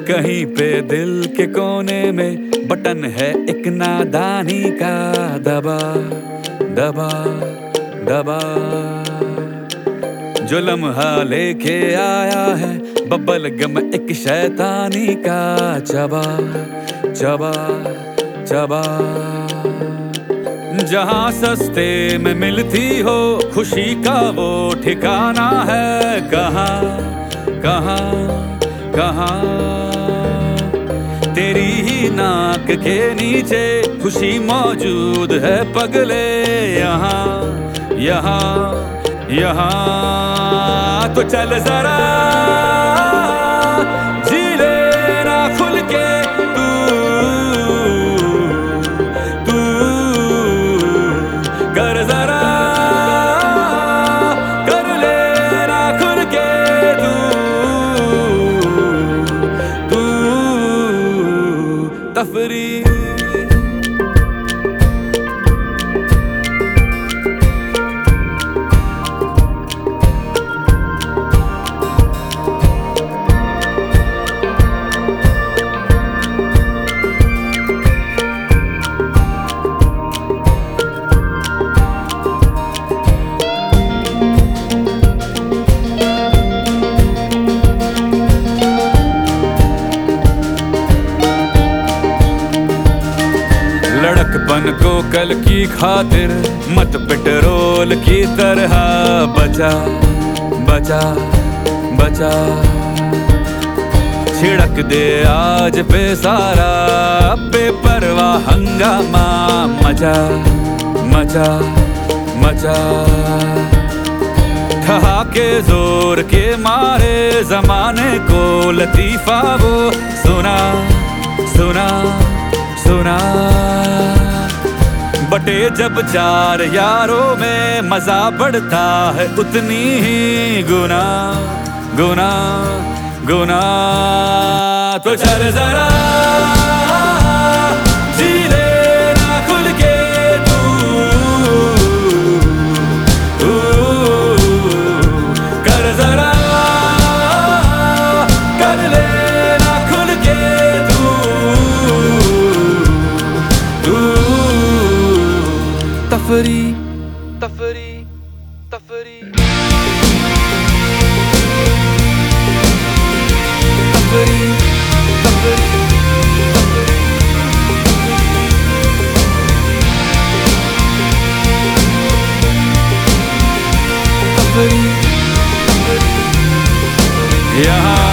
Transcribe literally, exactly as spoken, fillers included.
कहीं पे दिल के कोने में बटन है एक नादानी का, दबा दबा दबा। जो लम्हा लेके आया है बबल गम एक शैतानी का, चबा चबा चबा। जहाँ सस्ते में मिलती हो खुशी का वो ठिकाना है, कहाँ कहाँ कहाँ। तेरी ही नाक के नीचे खुशी मौजूद है पगले, यहाँ यहाँ यहाँ। तो चल जरा जी लेना खुल के तू तू कर जरा कर लेना खुल के तू तू तफरी। लड़कपन को कल की खातिर मत पेट्रोल की तरह बचा बचा बचा। छिड़क दे आज पे सारा बेपरवाह हंगामा, मचा मचा मचा। ठहाके जोर के मारे जमाने को लतीफा वो सुना सुना सुना। बटे जब चार यारों में मजा बढ़ता है उतनी ही गुना गुना गुना। तो चल जरा जी लेना खुल के तू तू कर जरा कर लेना खुल के तू तू तफरी तफरी तफरी तफरी तफरी तफरी तफरी यहाँ